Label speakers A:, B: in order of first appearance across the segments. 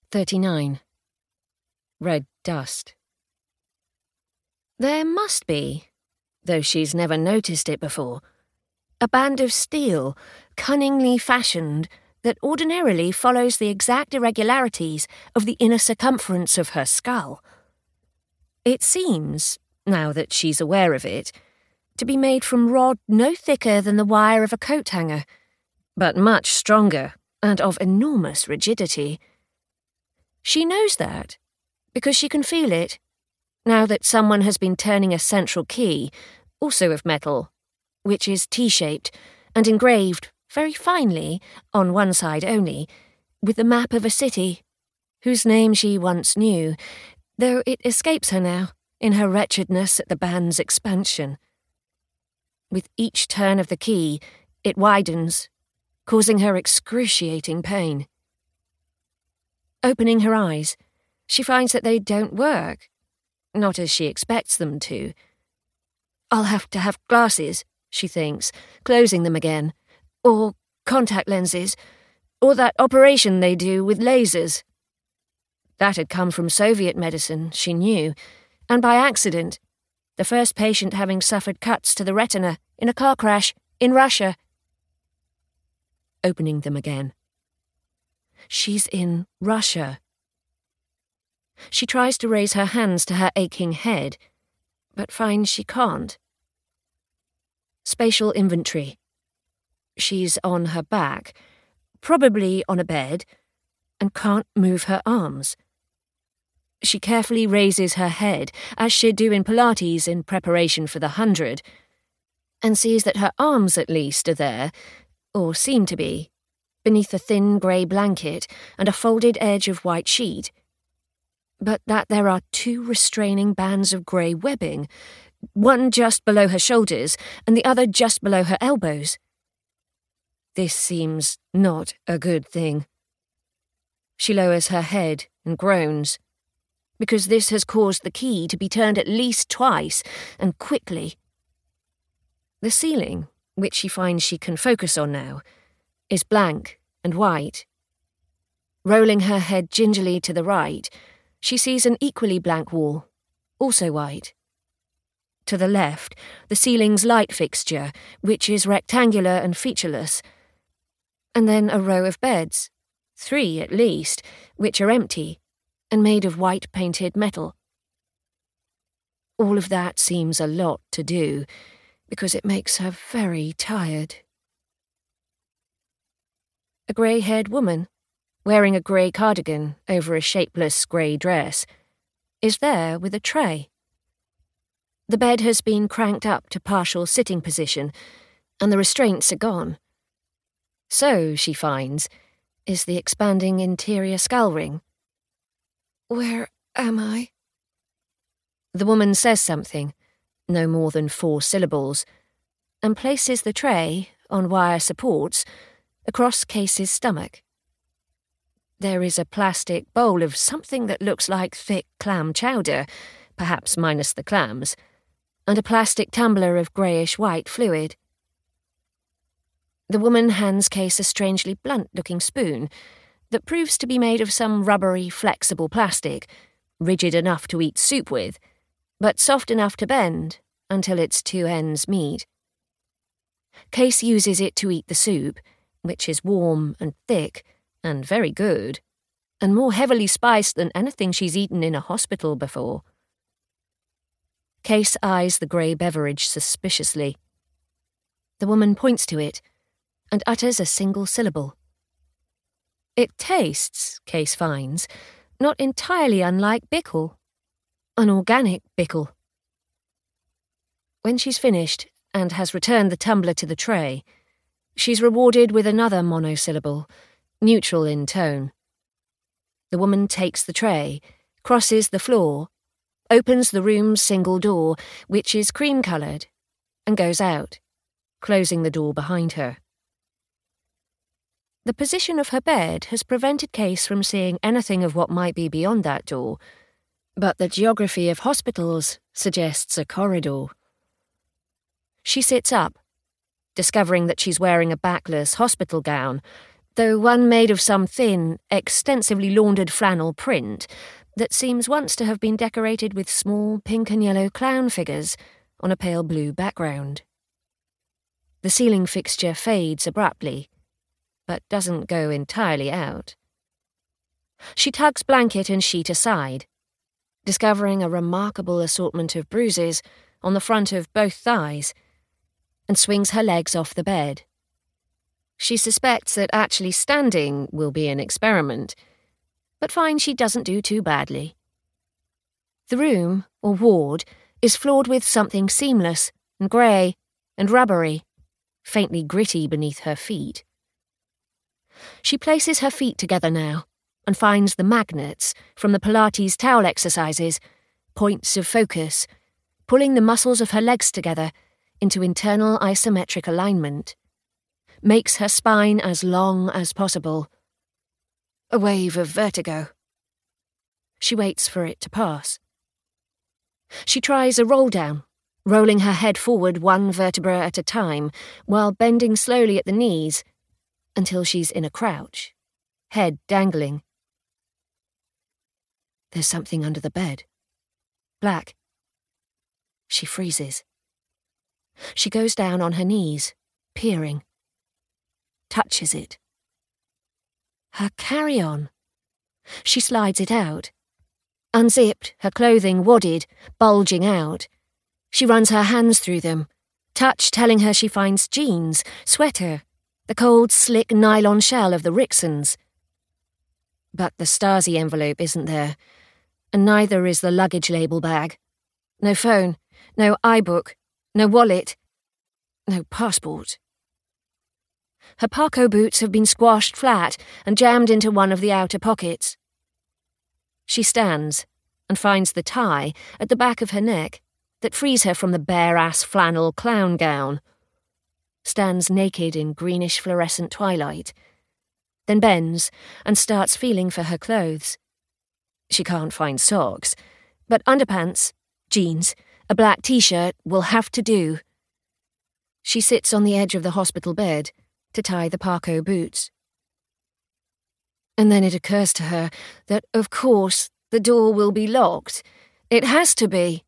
A: 39. Red dust. There must be, though she's never noticed it before, a band of steel, cunningly fashioned, that ordinarily follows the exact irregularities of the inner circumference of her skull. It seems, now that she's aware of it, to be made from rod no thicker than the wire of a coat hanger, but much stronger and of enormous rigidity. She knows that, because she can feel it, now that someone has been turning a central key, also of metal, which is T-shaped and engraved very finely, on one side only, with the map of a city, whose name she once knew, though it escapes her now, in her wretchedness at the band's expansion. With each turn of the key, it widens, causing her excruciating pain. Opening her eyes, she finds that they don't work, not as she expects them to. I'll have to have glasses, she thinks, closing them again, or contact lenses, or that operation they do with lasers. That had come from Soviet medicine, she knew, and by accident, the first patient having suffered cuts to the retina in a car crash in Russia. Opening them again. She's in Russia. She tries to raise her hands to her aching head, but finds she can't. Spatial inventory. She's on her back, probably on a bed, and can't move her arms. She carefully raises her head, as she'd do in Pilates in preparation for the 100, and sees that her arms at least are there, or seem to be, beneath a thin grey blanket and a folded edge of white sheet, but that there are two restraining bands of grey webbing, one just below her shoulders and the other just below her elbows. This seems not a good thing. She lowers her head and groans, because this has caused the key to be turned at least twice, and quickly. The ceiling, which she finds she can focus on now, is blank and white. Rolling her head gingerly to the right, she sees an equally blank wall, also white. To the left, the ceiling's light fixture, which is rectangular and featureless, and then a row of beds, 3 at least, which are empty and made of white painted metal. All of that seems a lot to do, because it makes her very tired. A grey-haired woman, wearing a grey cardigan over a shapeless grey dress, is there with a tray. The bed has been cranked up to partial sitting position, and the restraints are gone. So, she finds, is the expanding interior skull ring. Where am I? The woman says something, no more than 4 syllables, and places the tray, on wire supports, across Case's stomach. There is a plastic bowl of something that looks like thick clam chowder, perhaps minus the clams, and a plastic tumbler of greyish-white fluid. The woman hands Case a strangely blunt-looking spoon that proves to be made of some rubbery, flexible plastic, rigid enough to eat soup with, but soft enough to bend until its 2 ends meet. Case uses it to eat the soup, which is warm and thick and very good, and more heavily spiced than anything she's eaten in a hospital before. Case eyes the grey beverage suspiciously. The woman points to it and utters a single syllable. It tastes, Case finds, not entirely unlike Bickle, an organic Bickle. When she's finished and has returned the tumbler to the tray, she's rewarded with another monosyllable, neutral in tone. The woman takes the tray, crosses the floor, opens the room's single door, which is cream-coloured, and goes out, closing the door behind her. The position of her bed has prevented Case from seeing anything of what might be beyond that door, but the geography of hospitals suggests a corridor. She sits up, discovering that she's wearing a backless hospital gown, though one made of some thin, extensively laundered flannel print that seems once to have been decorated with small pink and yellow clown figures on a pale blue background. The ceiling fixture fades abruptly, but doesn't go entirely out. She tugs blanket and sheet aside, discovering a remarkable assortment of bruises on the front of both thighs, and swings her legs off the bed. She suspects that actually standing will be an experiment, but finds she doesn't do too badly. The room, or ward, is floored with something seamless and grey and rubbery, faintly gritty beneath her feet. She places her feet together now and finds the magnets from the Pilates towel exercises, points of focus, pulling the muscles of her legs together into internal isometric alignment. Makes her spine as long as possible. A wave of vertigo. She waits for it to pass. She tries a roll down, rolling her head forward one vertebra at a time while bending slowly at the knees until she's in a crouch, head dangling. There's something under the bed. Black. She freezes. She goes down on her knees, peering. Touches it. Her carry-on. She slides it out. Unzipped, her clothing wadded, bulging out. She runs her hands through them, touch telling her she finds jeans, sweater, the cold, slick nylon shell of the Rixons. But the Stasi envelope isn't there, and neither is the luggage label bag. No phone, no iBook, no wallet, no passport. Her Parco boots have been squashed flat and jammed into one of the outer pockets. She stands and finds the tie at the back of her neck that frees her from the bare-ass flannel clown gown. Stands naked in greenish fluorescent twilight, then bends and starts feeling for her clothes. She can't find socks, but underpants, jeans, a black t-shirt will have to do. She sits on the edge of the hospital bed to tie the Parco boots. And then it occurs to her that, of course, the door will be locked. It has to be.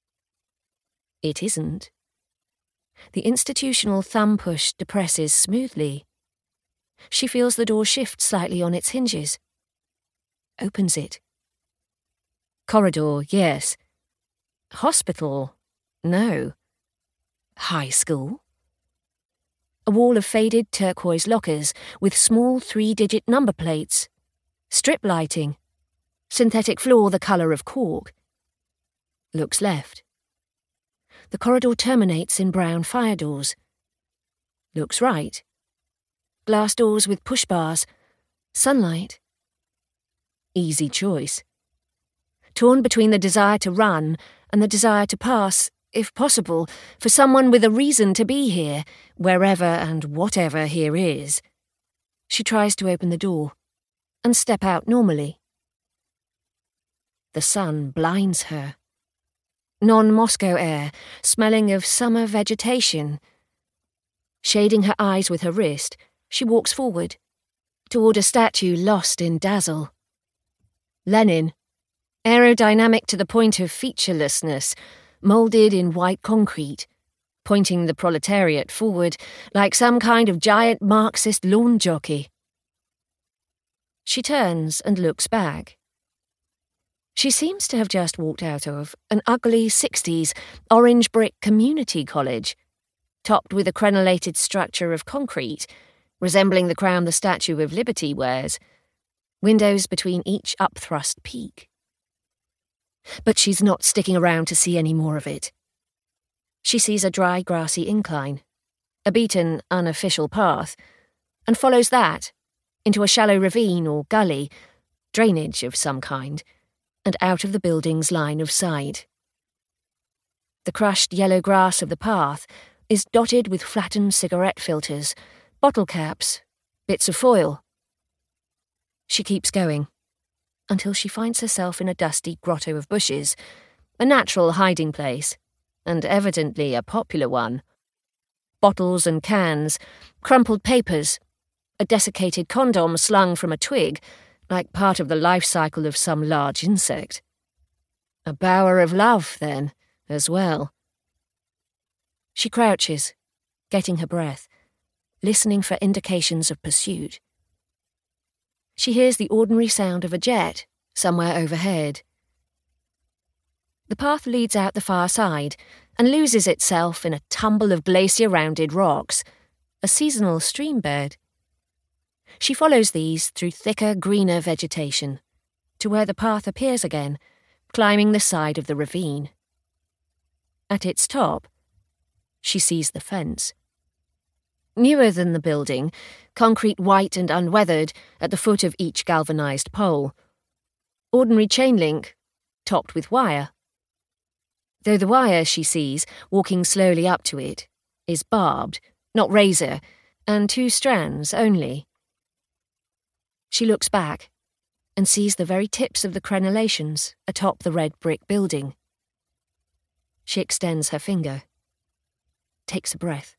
A: It isn't. The institutional thumb push depresses smoothly. She feels the door shift slightly on its hinges. Opens it. Corridor, yes. Hospital, no. High school. A wall of faded turquoise lockers with small 3-digit number plates. Strip lighting. Synthetic floor the colour of cork. Looks left. The corridor terminates in brown fire doors. Looks right. Glass doors with push bars. Sunlight. Easy choice. Torn between the desire to run and the desire to pass, if possible, for someone with a reason to be here, wherever and whatever here is. She tries to open the door and step out normally. The sun blinds her. Non-Moscow air, smelling of summer vegetation. Shading her eyes with her wrist, she walks forward, toward a statue lost in dazzle. Lenin, aerodynamic to the point of featurelessness, moulded in white concrete, pointing the proletariat forward like some kind of giant Marxist lawn jockey. She turns and looks back. She seems to have just walked out of an ugly 60s orange brick community college, topped with a crenellated structure of concrete, resembling the crown the Statue of Liberty wears, windows between each upthrust peak. But she's not sticking around to see any more of it. She sees a dry, grassy incline, a beaten, unofficial path, and follows that into a shallow ravine or gully, drainage of some kind, and out of the building's line of sight. The crushed yellow grass of the path is dotted with flattened cigarette filters, bottle caps, bits of foil. She keeps going, until she finds herself in a dusty grotto of bushes, a natural hiding place, and evidently a popular one. Bottles and cans, crumpled papers, a desiccated condom slung from a twig, like part of the life cycle of some large insect. A bower of love, then, as well. She crouches, getting her breath, listening for indications of pursuit. She hears the ordinary sound of a jet somewhere overhead. The path leads out the far side and loses itself in a tumble of glacier-rounded rocks, a seasonal stream bed. She follows these through thicker, greener vegetation to where the path appears again, climbing the side of the ravine. At its top, she sees the fence. Newer than the building, concrete white and unweathered at the foot of each galvanized pole. Ordinary chain link, topped with wire. Though the wire she sees, walking slowly up to it, is barbed, not razor, and 2 strands only. She looks back and sees the very tips of the crenellations atop the red brick building. She extends her finger, takes a breath,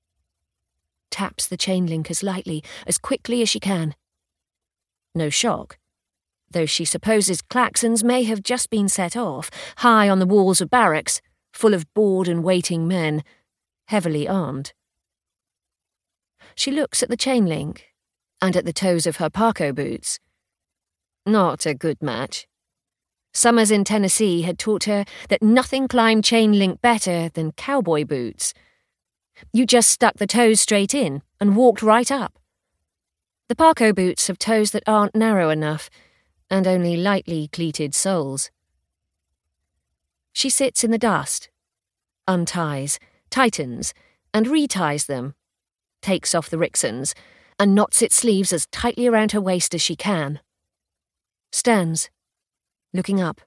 A: taps the chain link as lightly, as quickly as she can. No shock, though she supposes klaxons may have just been set off, high on the walls of barracks, full of bored and waiting men, heavily armed. She looks at the chain link and at the toes of her Parco boots. Not a good match. Summers in Tennessee had taught her that nothing climbed chain link better than cowboy boots. You just stuck the toes straight in and walked right up. The Parco boots have toes that aren't narrow enough, and only lightly cleated soles. She sits in the dust, unties, tightens, and reties them, takes off the Rixons, and knots its sleeves as tightly around her waist as she can. Stands, looking up.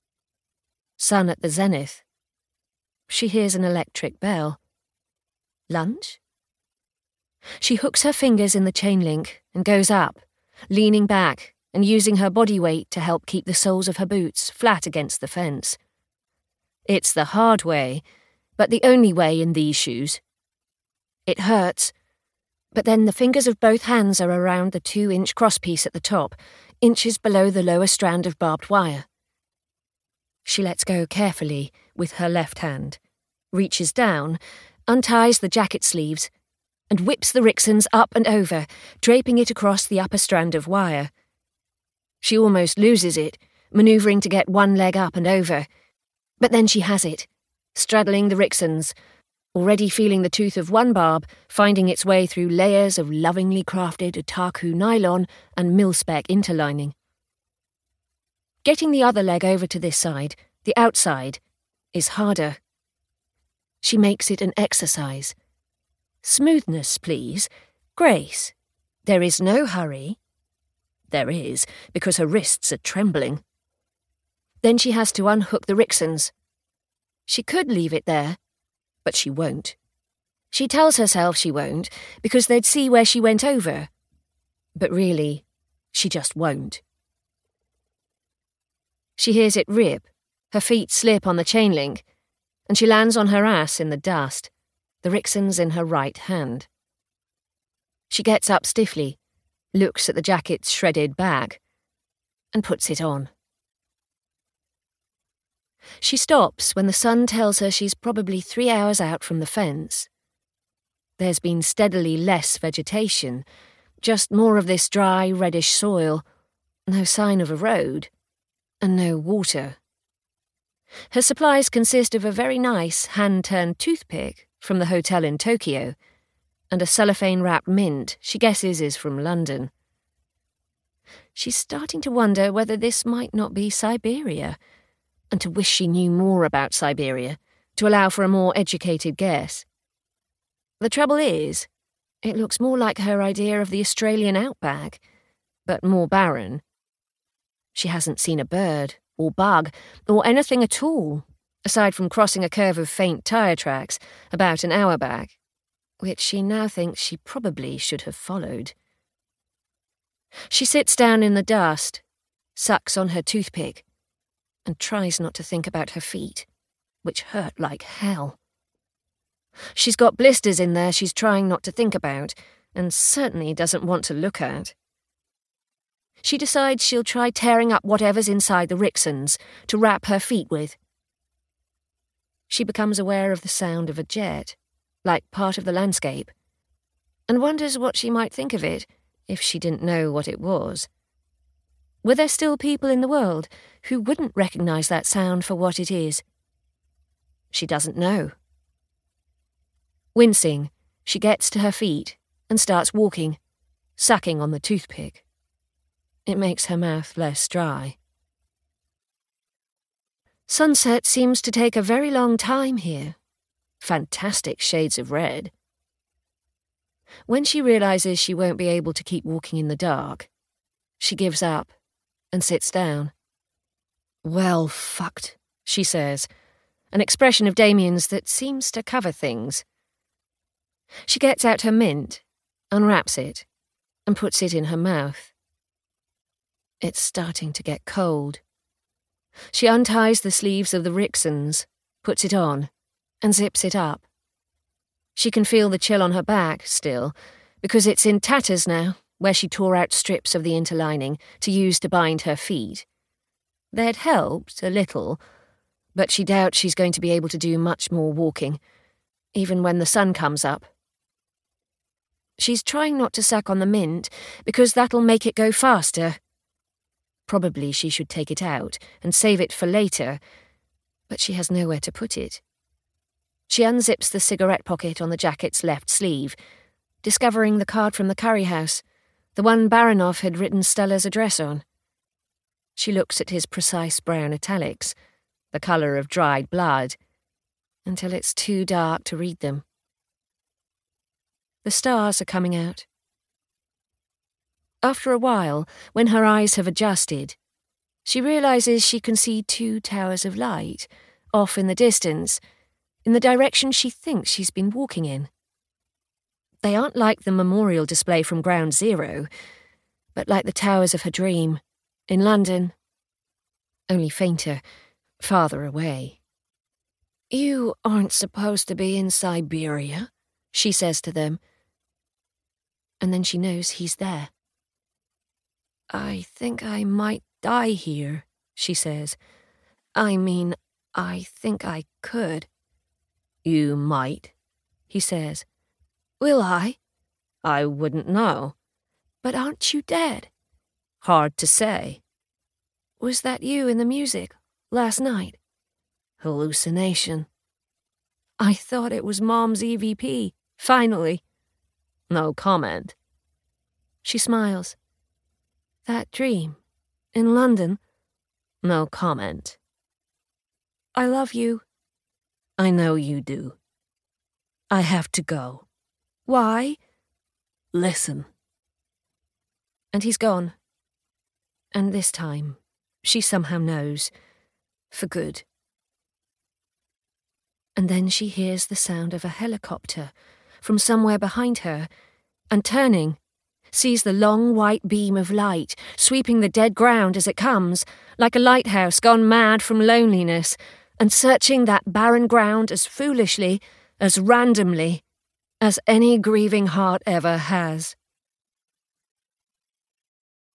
A: Sun at the zenith. She hears an electric bell. Lunch? She hooks her fingers in the chain link and goes up, leaning back and using her body weight to help keep the soles of her boots flat against the fence. It's the hard way, but the only way in these shoes. It hurts, but then the fingers of both hands are around the 2-inch crosspiece at the top, inches below the lower strand of barbed wire. She lets go carefully with her left hand, reaches down, unties the jacket sleeves, and whips the Rixons up and over, draping it across the upper strand of wire. She almost loses it, manoeuvring to get one leg up and over, but then she has it, straddling the Rixons, already feeling the tooth of one barb finding its way through layers of lovingly crafted otaku nylon and mil-spec interlining. Getting the other leg over to this side, the outside, is harder. She makes it an exercise. Smoothness, please. Grace. There is no hurry. There is, because her wrists are trembling. Then she has to unhook the Rixons. She could leave it there, but she won't. She tells herself she won't, because they'd see where she went over. But really, she just won't. She hears it rip, her feet slip on the chain link, and she lands on her ass in the dust, the Rixons in her right hand. She gets up stiffly, looks at the jacket's shredded back, and puts it on. She stops when the sun tells her she's probably 3 hours out from the fence. There's been steadily less vegetation, just more of this dry, reddish soil, no sign of a road, and no water. Her supplies consist of a very nice hand-turned toothpick from the hotel in Tokyo, and a cellophane-wrapped mint she guesses is from London. She's starting to wonder whether this might not be Siberia, and to wish she knew more about Siberia, to allow for a more educated guess. The trouble is, it looks more like her idea of the Australian outback, but more barren. She hasn't seen a bird, or bug, or anything at all, aside from crossing a curve of faint tyre tracks about an hour back, which she now thinks she probably should have followed. She sits down in the dust, sucks on her toothpick, and tries not to think about her feet, which hurt like hell. She's got blisters in there she's trying not to think about, and certainly doesn't want to look at. She decides she'll try tearing up whatever's inside the Rixons to wrap her feet with. She becomes aware of the sound of a jet, like part of the landscape, and wonders what she might think of it if she didn't know what it was. Were there still people in the world who wouldn't recognise that sound for what it is? She doesn't know. Wincing, she gets to her feet and starts walking, sucking on the toothpick. It makes her mouth less dry. Sunset seems to take a very long time here. Fantastic shades of red. When she realises she won't be able to keep walking in the dark, she gives up and sits down. "Well, fucked," she says, an expression of Damien's that seems to cover things. She gets out her mint, unwraps it, and puts it in her mouth. It's starting to get cold. She unties the sleeves of the Rixons, puts it on, and zips it up. She can feel the chill on her back still, because it's in tatters now, where she tore out strips of the interlining to use to bind her feet. They'd helped a little, but she doubts she's going to be able to do much more walking, even when the sun comes up. She's trying not to suck on the mint, because that'll make it go faster. Probably she should take it out and save it for later, but she has nowhere to put it. She unzips the cigarette pocket on the jacket's left sleeve, discovering the card from the curry house, the one Baranov had written Stella's address on. She looks at his precise brown italics, the colour of dried blood, until it's too dark to read them. The stars are coming out. After a while, when her eyes have adjusted, she realises she can see 2 towers of light, off in the distance, in the direction she thinks she's been walking in. They aren't like the memorial display from Ground Zero, but like the towers of her dream, in London. Only fainter, farther away. "You aren't supposed to be in Siberia," she says to them. And then she knows he's there. "I think I might die here," she says. "I mean, I think I could." "You might," he says. "Will I?" "I wouldn't know." "But aren't you dead?" "Hard to say." "Was that you in the music last night?" "Hallucination." "I thought it was Mom's EVP, finally." "No comment." She smiles. "That dream, in London?" "No comment." "I love you." "I know you do. I have to go." "Why?" "Listen." And he's gone. And this time, she somehow knows, for good. And then she hears the sound of a helicopter from somewhere behind her, and turning, sees the long white beam of light sweeping the dead ground as it comes, like a lighthouse gone mad from loneliness, and searching that barren ground as foolishly, as randomly, as any grieving heart ever has.